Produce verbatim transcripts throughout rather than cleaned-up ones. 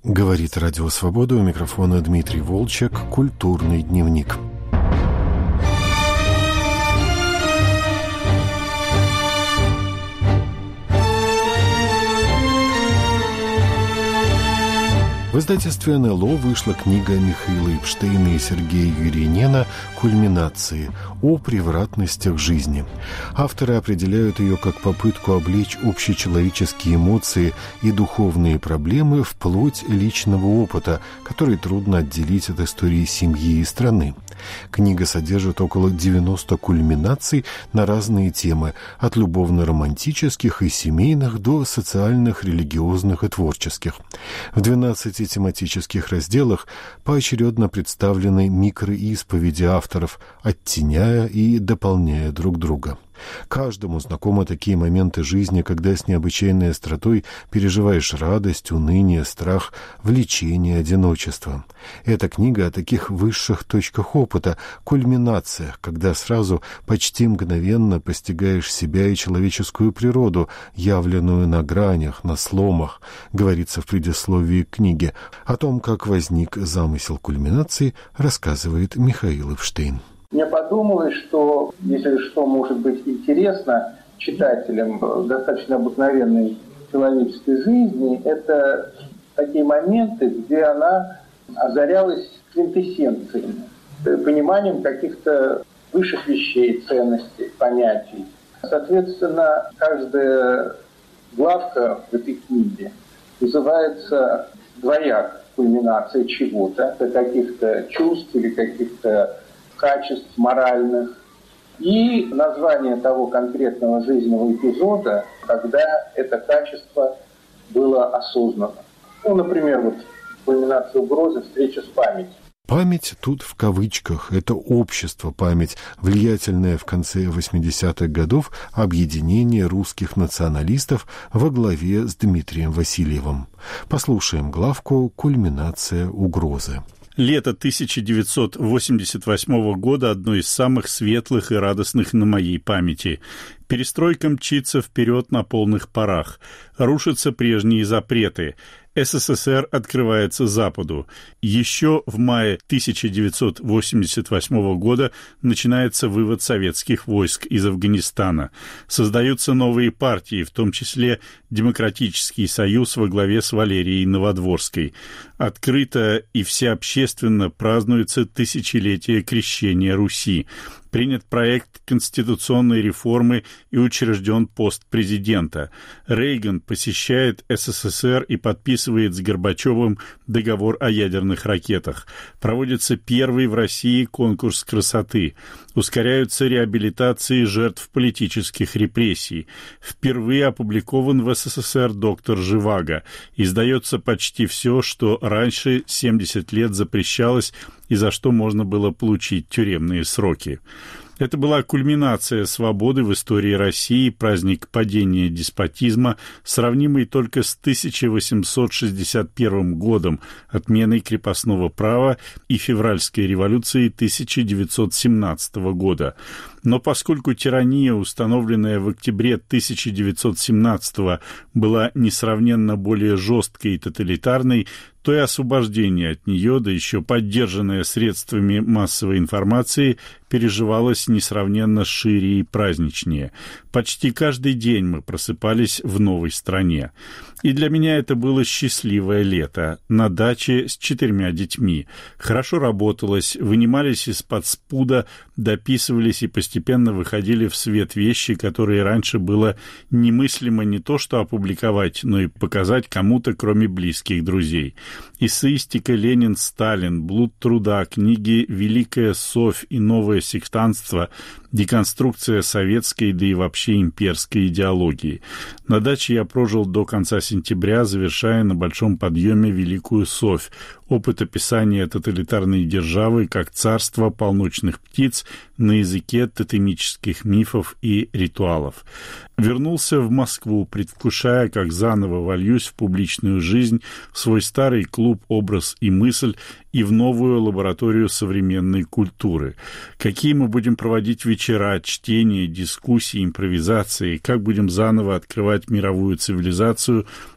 Говорит Радио Свобода, у микрофона Дмитрий Волчек, «Культурный дневник». В издательстве эн эл о вышла книга Михаила Эпштейна и Сергея Юринена «Кульминации. О превратностях жизни». Авторы определяют ее как попытку облечь общечеловеческие эмоции и духовные проблемы в плоть личного опыта, который трудно отделить от истории семьи и страны. Книга содержит около девяноста кульминаций на разные темы, от любовно-романтических и семейных до социальных, религиозных и творческих. В двенадцати тематических разделах поочередно представлены микроисповеди авторов, оттеняя и дополняя друг друга. Каждому знакомы такие моменты жизни, когда с необычайной остротой переживаешь радость, уныние, страх, влечение, одиночество. Эта книга о таких высших точках опыта, кульминациях, когда сразу почти мгновенно постигаешь себя и человеческую природу, явленную на гранях, на сломах, говорится в предисловии к книге. О том, как возник замысел кульминации, рассказывает Михаил Эпштейн. Мне подумалось, что если что может быть интересно читателям достаточно обыкновенной человеческой жизни, это такие моменты, где она озарялась квинтэссенциями, пониманием каких-то высших вещей, ценностей, понятий. Соответственно, каждая главка в этой книге называется двояко кульминация чего-то, каких-то чувств или каких-то качеств моральных, и название того конкретного жизненного эпизода, когда это качество было осознано. Ну, например, вот кульминация угрозы, встреча с памятью. Память тут в кавычках. Это общество память, влиятельное в конце восьмидесятых годов объединение русских националистов во главе с Дмитрием Васильевым. Послушаем главку «Кульминация угрозы». Лето тысяча девятьсот восемьдесят восьмого года одно из самых светлых и радостных на моей памяти. Перестройка мчится вперед на полных парах. Рушатся прежние запреты. СССР открывается Западу. Еще в мае тысяча девятьсот восемьдесят восьмого года начинается вывод советских войск из Афганистана. Создаются новые партии, в том числе Демократический союз во главе с Валерией Новодворской. Открыто и всеобщественно празднуется тысячелетие крещения Руси. Принят проект конституционной реформы и учрежден пост президента. Рейган посещает СССР и подписывает с Горбачевым договор о ядерных ракетах. Проводится первый в России конкурс красоты. Ускоряются реабилитации жертв политических репрессий. Впервые опубликован в СССР доктор Живаго. Издается почти все, что раньше семьдесят лет запрещалось и за что можно было получить тюремные сроки. Это была кульминация свободы в истории России, праздник падения деспотизма, сравнимый только с тысяча восемьсот шестьдесят первым годом, отменой крепостного права и февральской революции тысяча девятьсот семнадцатого года. Но поскольку тирания, установленная в октябре тысяча девятьсот семнадцатого, была несравненно более жесткой и тоталитарной, то и освобождение от нее, да еще поддержанное средствами массовой информации, переживалось несравненно шире и праздничнее. Почти каждый день мы просыпались в новой стране. И для меня это было счастливое лето. На даче с четырьмя детьми. Хорошо работалось, вынимались из-под спуда, дописывались и постепенно выходили в свет вещи, которые раньше было немыслимо не то что опубликовать, но и показать кому-то, кроме близких друзей. Эссеистика «Ленин, Сталин», «Блуд труда», книги «Великая Совь» и «Новое сектантство», деконструкция советской, да и вообще имперской идеологии. На даче я прожил до конца сентября, завершая на большом подъеме Великую Совь, опыт описания тоталитарной державы как царство полночных птиц на языке тотемических мифов и ритуалов. Вернулся в Москву, предвкушая, как заново вольюсь в публичную жизнь, в свой старый клуб «Образ и мысль» и в новую лабораторию современной культуры. Какие мы будем проводить вечера, чтения, дискуссии, импровизации, как будем заново открывать мировую цивилизацию,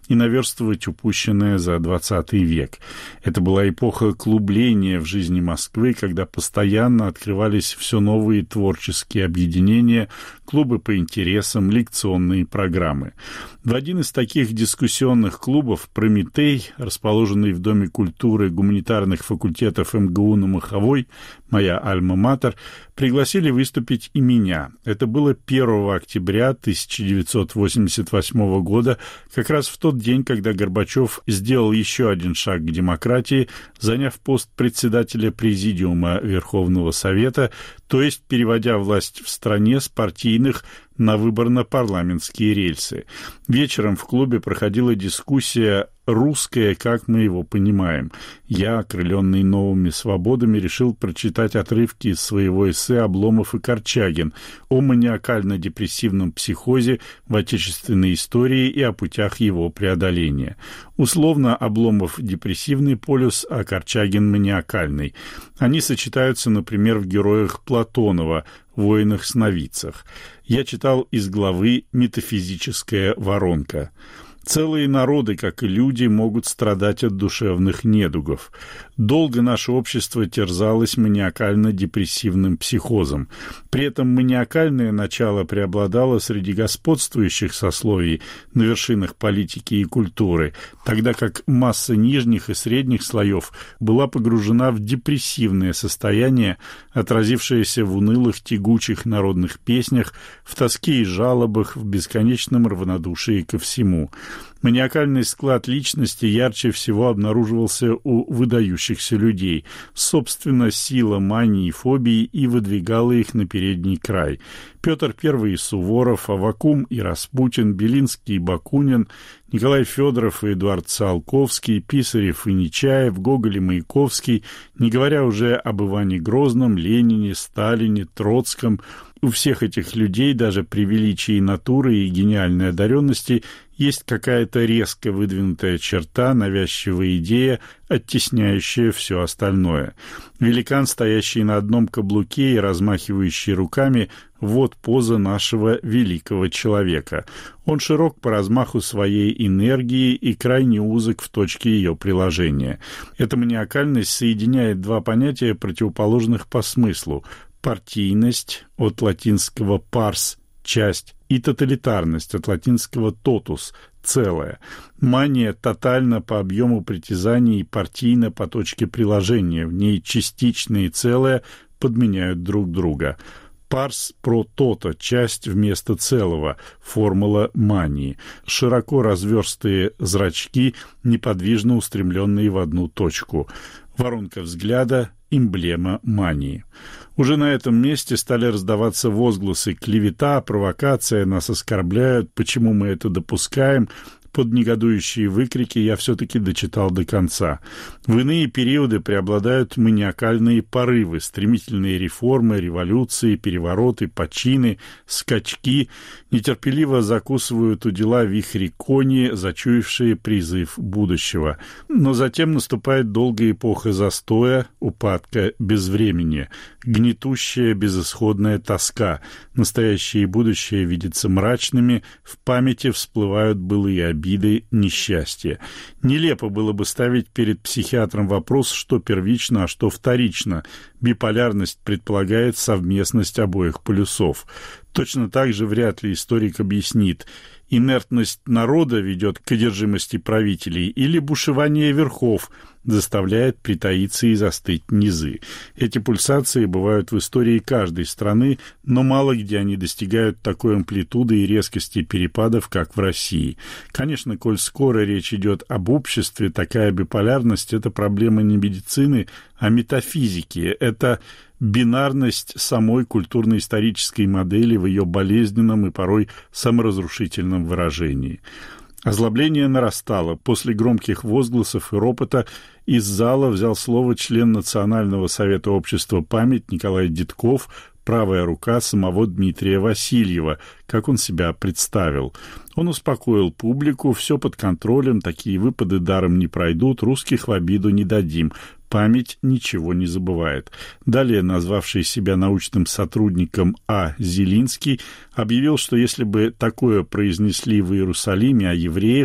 и наверстывать упущенное за двадцатый век. Это была эпоха клубления в жизни Москвы, когда постоянно открывались все новые творческие объединения, клубы по интересам, лекционные программы. В один из таких дискуссионных клубов «Прометей», расположенный в Доме культуры гуманитарных факультетов эм гэ у на Маховой, моя альма-матер, пригласили выступить и меня. Это было первого октября тысяча девятьсот восемьдесят восьмого года, как раз в тот день, когда Горбачев сделал еще один шаг к демократии, заняв пост председателя Президиума Верховного Совета, то есть переводя власть в стране с партийных на выборно-парламентские рельсы. Вечером в клубе проходила дискуссия «Русское, как мы его понимаем». Я, окрыленный новыми свободами, решил прочитать отрывки из своего эссе «Обломов и Корчагин» о маниакально-депрессивном психозе в отечественной истории и о путях его преодоления. Условно, Обломов – депрессивный полюс, а Корчагин – маниакальный. Они сочетаются, например, в героях Платонова, воинах-сновидцах. Я читал из главы «Метафизическая воронка». Целые народы, как и люди, могут страдать от душевных недугов. Долго наше общество терзалось маниакально-депрессивным психозом. При этом маниакальное начало преобладало среди господствующих сословий на вершинах политики и культуры, тогда как масса нижних и средних слоев была погружена в депрессивное состояние, отразившееся в унылых тягучих народных песнях, в тоске и жалобах, в бесконечном равнодушии ко всему. Маниакальный склад личности ярче всего обнаруживался у выдающихся людей. Собственно, сила мании и фобии и выдвигала их на передний край. Петр Первый и Суворов, Аввакум и Распутин, Белинский и Бакунин, Николай Федоров и Эдуард Циолковский, Писарев и Нечаев, Гоголь и Маяковский, не говоря уже об Иване Грозном, Ленине, Сталине, Троцком. У всех этих людей, даже при величии натуры и гениальной одаренности, есть какая-то резко выдвинутая черта, навязчивая идея, оттесняющая все остальное. Великан, стоящий на одном каблуке и размахивающий руками, вот поза нашего великого человека. Он широк по размаху своей энергии и крайне узок в точке ее приложения. Эта маниакальность соединяет два понятия, противоположных по смыслу: партийность, от латинского «парс» — часть, и тоталитарность, от латинского «totus» — целое. Мания тотальна по объему притязаний и партийна по точке приложения. В ней частичное и целое подменяют друг друга. Парс про тото, часть вместо целого, формула мании. Широко разверстые зрачки, неподвижно устремленные в одну точку. Воронка взгляда — эмблема мании. Уже на этом месте стали раздаваться возгласы: клевета, провокация, нас оскорбляют, почему мы это допускаем? Под негодующие выкрики я все-таки дочитал до конца. В иные периоды преобладают маниакальные порывы, стремительные реформы, революции, перевороты, почины, скачки. Нетерпеливо закусывают у дела вихри кони, зачуявшие призыв будущего. Но затем наступает долгая эпоха застоя, упадка, безвременья, гнетущая безысходная тоска. Настоящее и будущее видятся мрачными, в памяти всплывают былые обиды, обиды, несчастья. Нелепо было бы ставить перед психиатром вопрос, что первично, а что вторично. Биполярность предполагает совместность обоих полюсов. Точно так же вряд ли историк объяснит: инертность народа ведет к одержимости правителей или бушевание верхов заставляет притаиться и застыть низы. Эти пульсации бывают в истории каждой страны, но мало где они достигают такой амплитуды и резкости перепадов, как в России. Конечно, коль скоро речь идет об обществе, такая биполярность — это проблема не медицины, а метафизики. Это бинарность самой культурно-исторической модели в ее болезненном и порой саморазрушительном выражении. Озлобление нарастало. После громких возгласов и ропота из зала взял слово член Национального совета общества «Память» Николай Дедков, правая рука самого Дмитрия Васильева, как он себя представил. Он успокоил публику: все под контролем, такие выпады даром не пройдут, русских в обиду не дадим. Память ничего не забывает. Далее, назвавший себя научным сотрудником А. Зелинский, объявил, что если бы такое произнесли в Иерусалиме о евреях,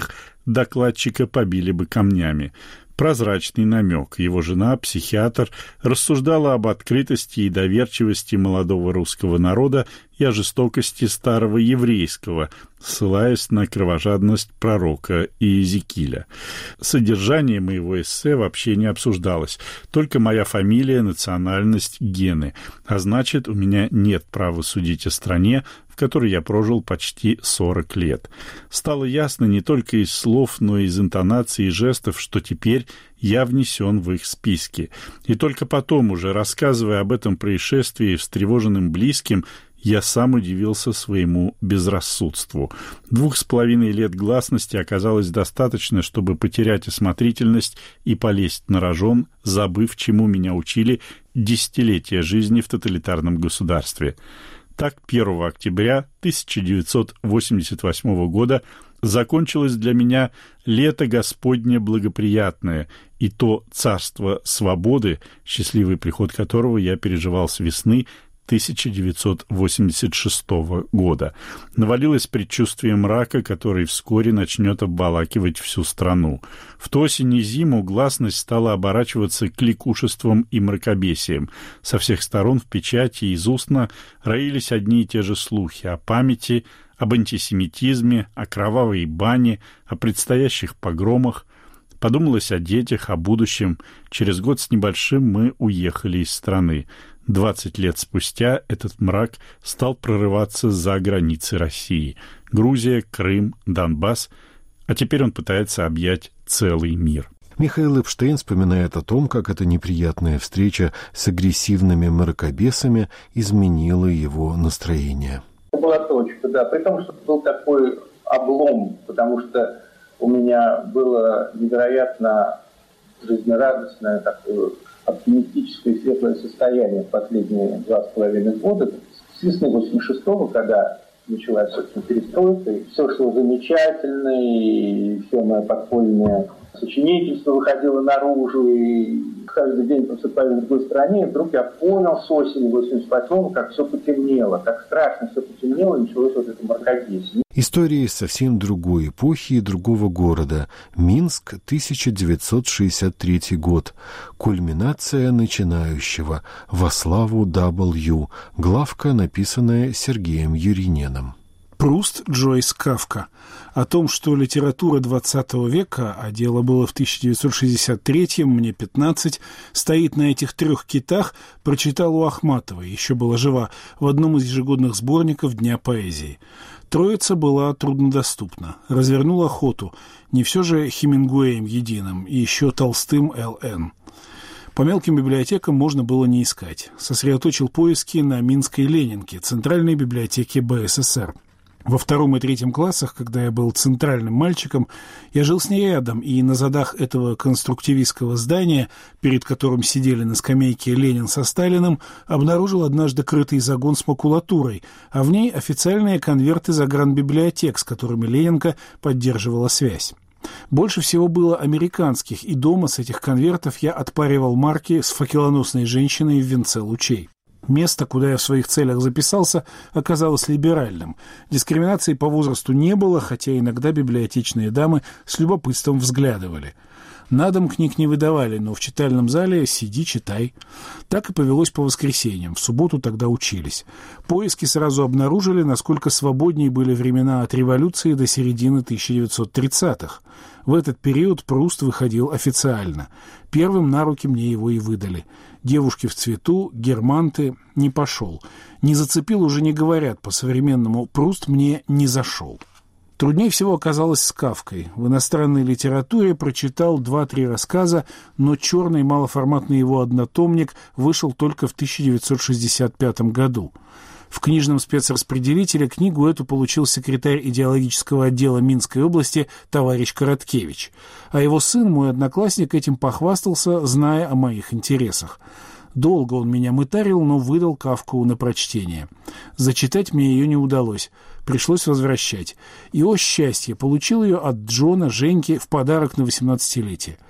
докладчика побили бы камнями. Прозрачный намек. Его жена, психиатр, рассуждала об открытости и доверчивости молодого русского народа и о жестокости старого еврейского, ссылаясь на кровожадность пророка Иезекииля. Содержание моего эссе вообще не обсуждалось, только моя фамилия, национальность, гены, а значит, у меня нет права судить о стране, в которой я прожил почти сорок лет. Стало ясно не только из слов, но и из интонаций и жестов, что теперь я внесен в их списки. И только потом, уже рассказывая об этом происшествии встревоженным близким, я сам удивился своему безрассудству. Двух с половиной лет гласности оказалось достаточно, чтобы потерять осмотрительность и полезть на рожон, забыв, чему меня учили десятилетия жизни в тоталитарном государстве. Так, первого октября тысяча девятьсот восемьдесят восьмого года закончилось для меня лето Господне благоприятное, и то царство свободы, счастливый приход которого я переживал с весны тысяча девятьсот восемьдесят шестого года. Навалилось предчувствие мрака, который вскоре начнет обволакивать всю страну. В ту осень и зиму гласность стала оборачиваться кликушеством и мракобесием. Со всех сторон в печати и из устно роились одни и те же слухи о памяти, об антисемитизме, о кровавой бане, о предстоящих погромах. Подумалось о детях, о будущем. Через год с небольшим мы уехали из страны. Двадцать лет спустя этот мрак стал прорываться за границы России. Грузия, Крым, Донбасс. А теперь он пытается объять целый мир. Михаил Эпштейн вспоминает о том, как эта неприятная встреча с агрессивными мракобесами изменила его настроение. Это была точка, да. При том, что был такой облом, потому что у меня было невероятно жизнерадостное такое оптимистическое и светлое состояние в последние два с половиной года. С весны восемьдесят шестого, когда началась, собственно, перестройка, и все шло замечательно, и все мое подпольное сочинительство выходило наружу, и каждый день просыпаясь в другой стране, и вдруг я понял с осени восемьдесят восьмого, как все потемнело, как страшно все потемнело, и началось вот это мракобесие. История из совсем другой эпохи и другого города. Минск, тысяча девятьсот шестьдесят третий год. Кульминация начинающего. Во славу дабл ю. Главка, написанная Сергеем Юриненом. Пруст, Джойс, Кафка. О том, что литература двадцатого века, а дело было в тысяча девятьсот шестьдесят третьем, мне пятнадцать, стоит на этих трех китах, прочитал у Ахматовой, еще была жива, в одном из ежегодных сборников Дня поэзии. Троица была труднодоступна. Развернул охоту. Не все же Хемингуэем единым, и еще Толстым Л Н. По мелким библиотекам можно было не искать. Сосредоточил поиски на Минской Ленинке, Центральной библиотеке Бэ Эс Эс Эр. Во втором и третьем классах, когда я был центральным мальчиком, я жил с ней рядом, и на задах этого конструктивистского здания, перед которым сидели на скамейке Ленин со Сталиным, обнаружил однажды крытый загон с макулатурой, а в ней официальные конверты загранбиблиотек, с которыми Ленинка поддерживала связь. Больше всего было американских, и дома с этих конвертов я отпаривал марки с факелоносной женщиной в венце лучей. Место, куда я в своих целях записался, оказалось либеральным. Дискриминации по возрасту не было, хотя иногда библиотечные дамы с любопытством взглядывали. На дом книг не выдавали, но в читальном зале сиди, читай. Так и повелось по воскресеньям, в субботу тогда учились. Поиски сразу обнаружили, насколько свободнее были времена от революции до середины тысяча девятьсот тридцатых. В этот период Пруст выходил официально. Первым на руки мне его и выдали. «Девушки в цвету», «Германты» не пошел. Не зацепил, уже не говорят по-современному, Пруст мне не зашел. Труднее всего оказалось с Кафкой. В иностранной литературе прочитал два-три рассказа, но черный малоформатный его однотомник вышел только в тысяча девятьсот шестьдесят пятом году. В книжном спецраспределителе книгу эту получил секретарь идеологического отдела Минской области товарищ Короткевич, а его сын, мой одноклассник, этим похвастался, зная о моих интересах. Долго он меня мытарил, но выдал Кафку на прочтение. Зачитать мне ее не удалось, пришлось возвращать. И, о счастье, получил ее от Джона Женьки в подарок на восемнадцатилетие.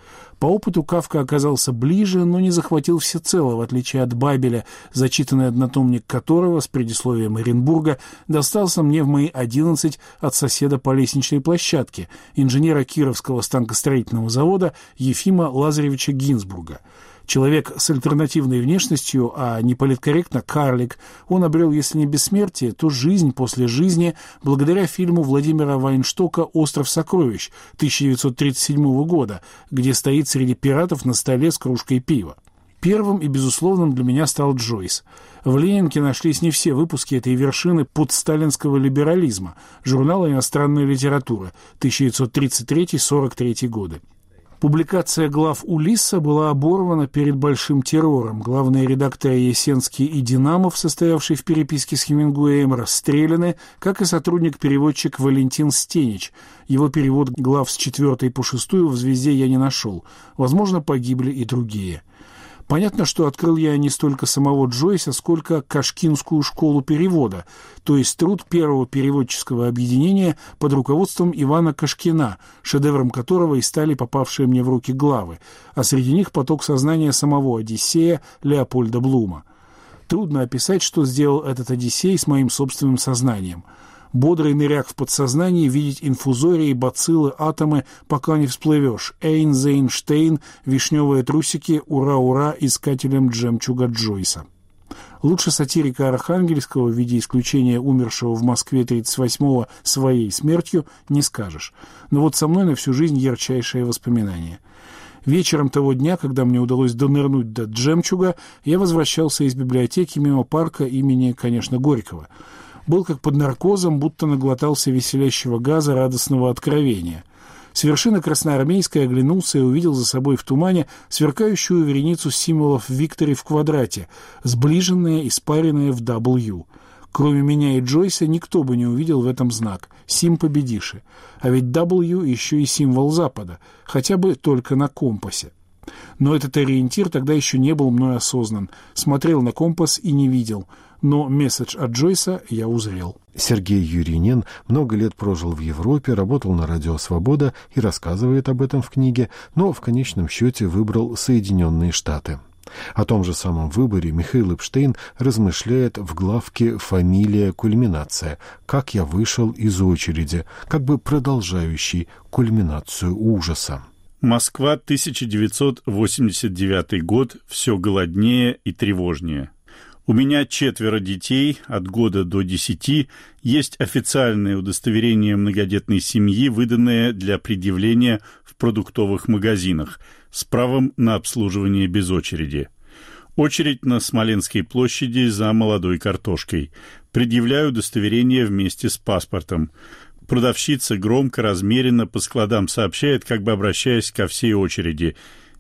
По опыту Кафка оказался ближе, но не захватил всецело, в отличие от Бабеля, зачитанный однотомник которого с предисловием Оренбурга достался мне в мои одиннадцать от соседа по лестничной площадке, инженера Кировского станкостроительного завода Ефима Лазаревича Гинзбурга. Человек с альтернативной внешностью, а не политкорректно карлик, он обрел, если не бессмертие, то жизнь после жизни благодаря фильму Владимира Вайнштока «Остров сокровищ» тысяча девятьсот тридцать седьмого года, где стоит среди пиратов на столе с кружкой пива. Первым и безусловным для меня стал Джойс. В Ленинке нашлись не все выпуски этой вершины подсталинского либерализма, журнала «Иностранная литература» тысяча девятьсот тридцать третий — сорок третий годы. Публикация глав Улисса была оборвана перед большим террором. Главные редакторы Есенский и Динамов, состоявший в переписке с Хемингуэем, расстреляны, как и сотрудник-переводчик Валентин Стенич. Его перевод глав с четвертой по шестую в «Звезде» я не нашел. Возможно, погибли и другие. Понятно, что открыл я не столько самого Джойса, сколько Кашкинскую школу перевода, то есть труд первого переводческого объединения под руководством Ивана Кашкина, шедевром которого и стали попавшие мне в руки главы, а среди них поток сознания самого Одиссея Леопольда Блума. Трудно описать, что сделал этот Одиссей с моим собственным сознанием. Бодрый ныряк в подсознании, видеть инфузории, бациллы, атомы, пока не всплывешь. Эйнзейнштейн, вишневые трусики, ура-ура, искателям жемчуга Джойса. Лучше сатирика Архангельского в виде исключения умершего в Москве тридцать восьмого своей смертью не скажешь. Но вот со мной на всю жизнь ярчайшее воспоминание. Вечером того дня, когда мне удалось донырнуть до жемчуга, я возвращался из библиотеки мимо парка имени, конечно, Горького. Был как под наркозом, будто наглотался веселящего газа радостного откровения. С вершины Красноармейской оглянулся и увидел за собой в тумане сверкающую вереницу символов Виктори в квадрате, сближенные и спаренные в дабл ю. Кроме меня и Джойса никто бы не увидел в этом знак «Сим победиши». А ведь дабл ю еще и символ Запада, хотя бы только на компасе. Но этот ориентир тогда еще не был мной осознан. Смотрел на компас и не видел. Но месседж от Джойса я узрел. Сергей Юринин много лет прожил в Европе, работал на радио «Свобода» и рассказывает об этом в книге, но в конечном счете выбрал Соединенные Штаты. О том же самом выборе Михаил Эпштейн размышляет в главке «Фамилия. Кульминация. Как я вышел из очереди», как бы продолжающий кульминацию ужаса. Москва, тысяча девятьсот восемьдесят девятый год. Все голоднее и тревожнее. У меня четверо детей, от года до десяти. Есть официальное удостоверение многодетной семьи, выданное для предъявления в продуктовых магазинах, с правом на обслуживание без очереди. Очередь на Смоленской площади за молодой картошкой. Предъявляю удостоверение вместе с паспортом. Продавщица громко, размеренно по складам сообщает, как бы обращаясь ко всей очереди: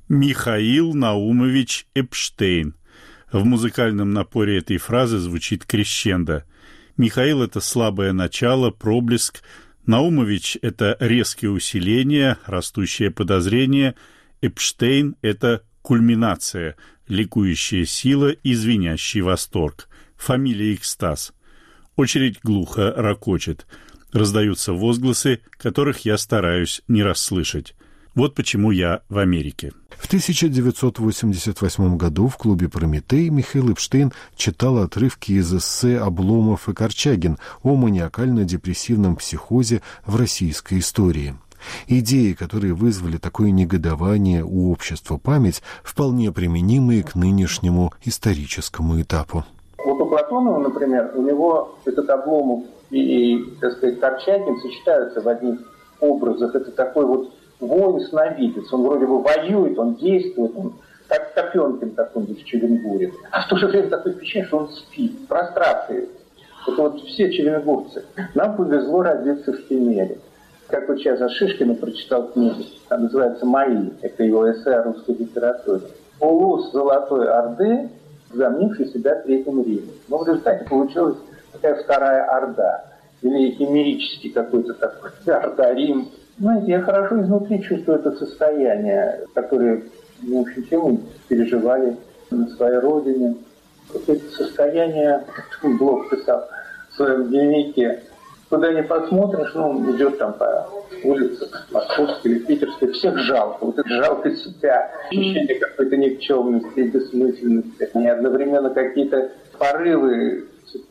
«Михаил Наумович Эпштейн». В музыкальном напоре этой фразы звучит крещендо. Михаил — это слабое начало, проблеск. Наумович — это резкое усиление, растущее подозрение. Эпштейн — это кульминация, ликующая сила и звенящий восторг. Фамилия экстаз. Очередь глухо ракочет. Раздаются возгласы, которых я стараюсь не расслышать. Вот почему я в Америке. В тысяча девятьсот восемьдесят восьмом году в клубе «Прометей» Михаил Эпштейн читал отрывки из эссе «Обломов и Корчагин» о маниакально-депрессивном психозе в российской истории. Идеи, которые вызвали такое негодование у общества «Память», вполне применимые к нынешнему историческому этапу. Вот у Платонова, например, у него этот Обломов и, так сказать, Корчагин сочетаются в одних образах. Это такой вот воин-сновидец. Он вроде бы воюет, он действует, он как Копенкин какой-нибудь в Челленгуре. А в то же время такое впечатление, что он спит, в прострации. Это вот все челленгурцы. Нам повезло родиться в Кемере. Как вот сейчас Шишкина прочитал книгу, она называется «Мои». Это его эссе о русской литературе. Улус Золотой Орды, замнивший себя Третьим Римом. Но в результате получилась такая вторая Орда. Или химерический какой-то такой Орда-Рим. Знаете, я хорошо изнутри чувствую это состояние, которое, в общем, все мы переживали на своей родине. Вот это состояние, Блок писал в своем дневнике, куда ни посмотришь, ну, идет там по улице Московской или Питерской, всех жалко. Вот это жалко себя, ощущение какой-то никчемности и бессмысленности. И одновременно какие-то порывы.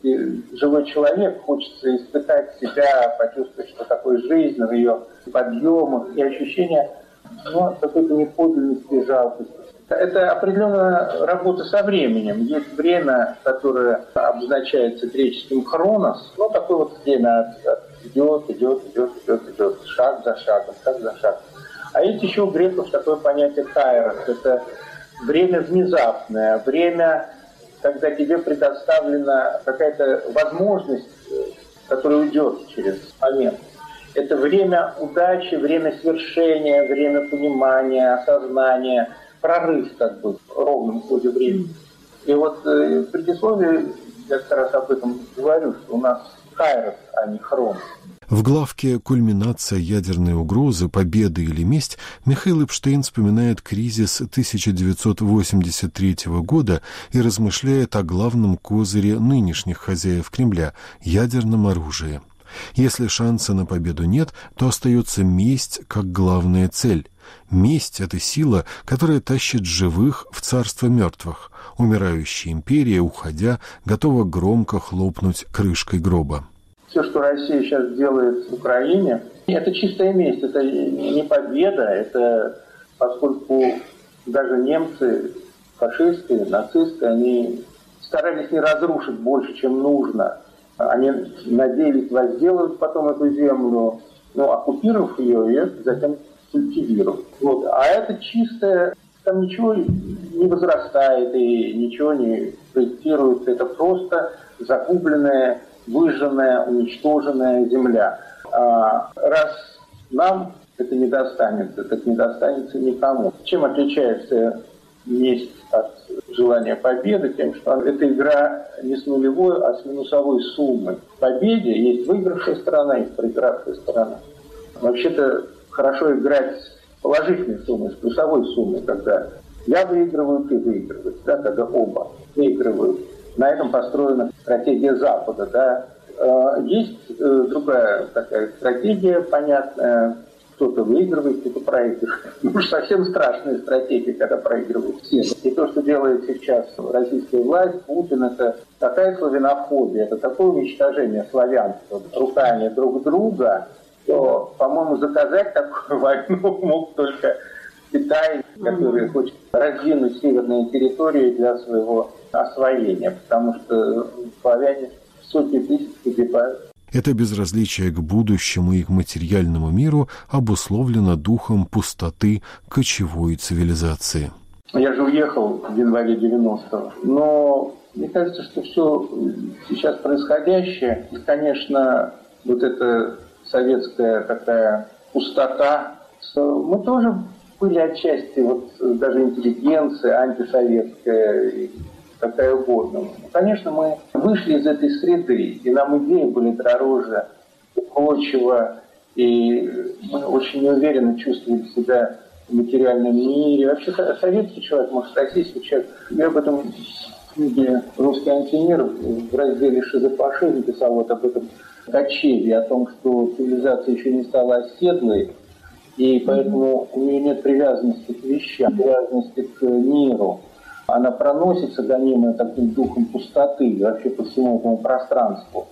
Живой человек, хочется испытать себя, почувствовать, что такое жизнь, в ее подъемах и ощущение, ну, какой-то неподлинности и жалкости. Это определенная работа со временем. Есть время, которое обозначается греческим хронос, ну, такое вот время идет, идет, идет, идет, идет, шаг за шагом, шаг за шагом. А есть еще у греков такое понятие кайрос. Это время внезапное, время, когда тебе предоставлена какая-то возможность, которая уйдет через момент. Это время удачи, время свершения, время понимания, осознания, прорыв как бы в ровном ходе времени. И вот э, в предисловии я как раз об этом говорю, что у нас кайрос, а не хрон. В главке «Кульминация ядерной угрозы, победа или месть» Михаил Эпштейн вспоминает кризис тысяча девятьсот восемьдесят третьего года и размышляет о главном козыре нынешних хозяев Кремля – ядерном оружии. Если шанса на победу нет, то остается месть как главная цель. Месть – это сила, которая тащит живых в царство мертвых. Умирающая империя, уходя, готова громко хлопнуть крышкой гроба. Все, что Россия сейчас делает в Украине, это чистая месть, это не победа, это поскольку даже немцы, фашисты, нацисты, они старались не разрушить больше, чем нужно. Они надеялись возделывать потом эту землю, ну, оккупировав ее, и затем культивировать. Вот. А это чистое, там ничего не возрастает и ничего не проектируется, это просто загубленная, выжженная, уничтоженная земля. А раз нам это не достанется, так не достанется никому. Чем отличается месть от желания победы? Тем, что эта игра не с нулевой, а с минусовой суммой. В победе есть выигравшая сторона, есть проигравшая сторона. Вообще-то хорошо играть с положительной суммой, с плюсовой суммой, когда я выигрываю, ты выигрываешь, да, когда оба выигрывают. На этом построена стратегия Запада. Да. Есть другая такая стратегия, понятная. Кто-то выигрывает, кто-то проигрывает. Ну уж совсем страшная стратегия, когда проигрывают все. И то, что делает сейчас российская власть, Путин, это такая славянофобия, это такое уничтожение славянства руками друг друга, то, по-моему, заказать такую войну мог только Китай, который хочет раздвинуть северные территории для своего освоения, потому что славяне сотни тысяч погибают. Это безразличие к будущему и к материальному миру обусловлено духом пустоты кочевой цивилизации. Я же уехал в январе девяностого, но мне кажется, что все сейчас происходящее, и, конечно, вот эта советская такая пустота, мы тоже были отчасти, вот даже интеллигенция антисоветская, какая угодно. Конечно, мы вышли из этой среды, и нам идеи были дороже прочего, и мы очень неуверенно чувствовали себя в материальном мире. Вообще, советский человек, может, российский человек, я об этом в книге «Русский антимир» в разделе «Шизофашизм» писал вот об этом качели, о том, что цивилизация еще не стала оседлой, и поэтому у нее нет привязанности к вещам, привязанности к миру. Она проносится, гонимая таким духом пустоты, вообще по всему этому пространству,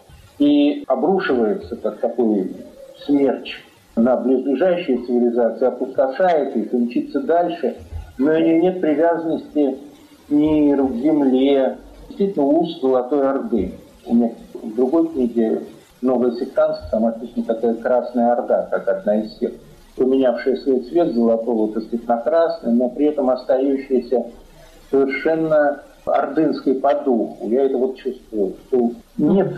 и обрушивается, как такой смерч, на близлежащие цивилизации, опустошает их и мчится дальше, но у нее нет привязанности к миру, к земле. Действительно, уст Золотой Орды. У меня в другой книге «Новое сектантство», там описана такая Красная Орда, как одна из сект, поменявшая свой цвет золотого, так сказать, на красный, но при этом остающаяся совершенно ордынской по духу. Я это вот чувствую, что нет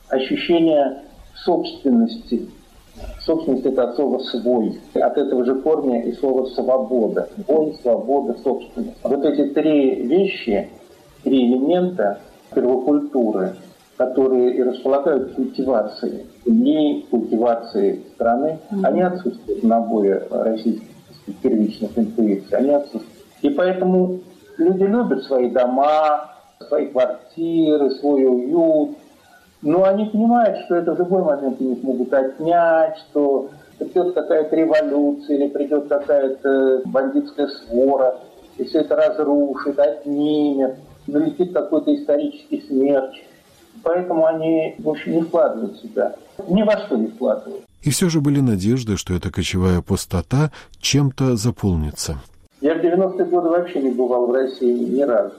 ощущения собственности. Собственность – это от слова «свой». От этого же корня и слово «свобода». Свой, свобода, собственность. Вот эти три вещи, три элемента первокультуры, которые и располагают культивацией земли, культивацией страны, mm-hmm. они отсутствуют в наборе российских первичных интуиций. Они отсутствуют. И поэтому люди любят свои дома, свои квартиры, свой уют. Но они понимают, что это в любой момент у них могут отнять, что придет какая-то революция или придет какая-то бандитская свора, и все это разрушит, отнимет, налетит какой-то исторический смерч. Поэтому они, в общем, не вкладывают себя. Ни во что не вкладывают. И все же были надежды, что эта кочевая пустота чем-то заполнится. Я в девяностые годы вообще не бывал в России ни разу.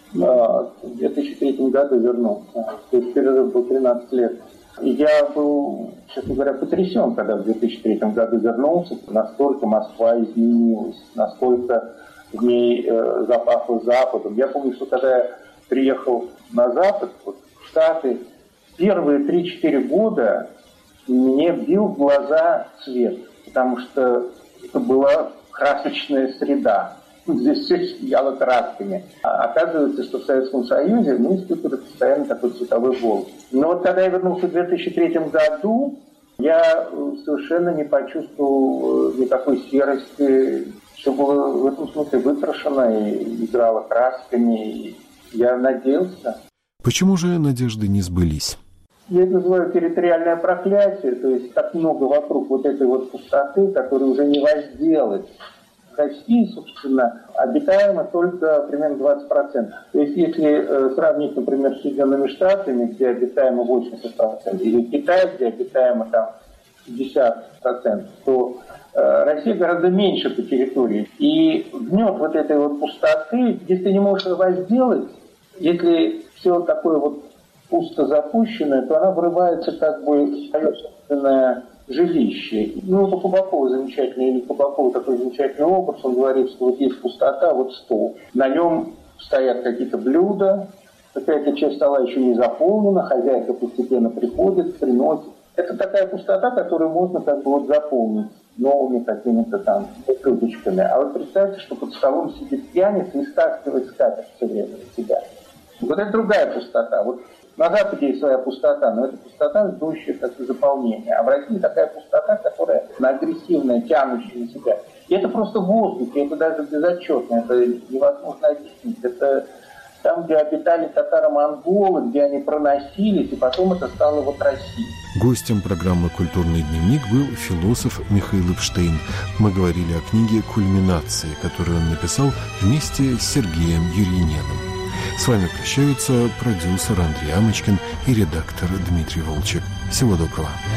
В две тысячи третьем году вернулся. То есть перерыв был тринадцать лет. И я был, честно говоря, потрясен, когда в две тысячи третьем году вернулся. Настолько Москва изменилась, насколько в ней э, запахло Западом. Я помню, что когда я приехал на Запад, вот, в Штаты, первые три-четыре года мне бил в глаза цвет, потому что это была красочная среда. Здесь все сияло красками. А оказывается, что в Советском Союзе мы испытывали постоянно такой цветовой голод. Но вот когда я вернулся в две тысячи третьем году, я совершенно не почувствовал никакой серости. Все было в этом смысле выкрашено и играло красками. И я надеялся. Почему же надежды не сбылись? Я это называю территориальное проклятие. То есть так много вокруг вот этой вот пустоты, которую уже не возделать. В России, собственно, обитаемо только примерно двадцать процентов. То есть если э, сравнить, например, с Соединенными Штатами, где обитаемо восемьдесят процентов, или Китай, где обитаемо там пятьдесят процентов, то э, Россия гораздо меньше по территории. И гнет вот этой вот пустоты, если ты не можешь его возделать, если все такое вот пусто запущенное, то она врывается как бы в свое собственное жилище. Ну, это Кабаков замечательный, или Кабаков такой замечательный образ, он говорит, что вот есть пустота, вот стол. На нем стоят какие-то блюда, какая-то часть стола еще не заполнена, хозяйка постепенно приходит, приносит. Это такая пустота, которую можно как бы вот заполнить новыми какими-то там блюдечками. А вот представьте, что под столом сидит пьяница и стаскивает скатерть все время на себя. Вот это другая пустота. Вот на Западе есть своя пустота, но это пустота, ждущая как-то заполнения. А в России такая пустота, которая агрессивная, тянущая на себя. И это просто в воздухе, это даже безотчетно, это невозможно объяснить. Это там, где обитали татаро-монголы, где они проносились, и потом это стало вот Россией. Гостем программы «Культурный дневник» был философ Михаил Эпштейн. Мы говорили о книге «Кульминации», которую он написал вместе с Сергеем Юрьяненом. С вами прощаются продюсер Андрей Амочкин и редактор Дмитрий Волчек. Всего доброго.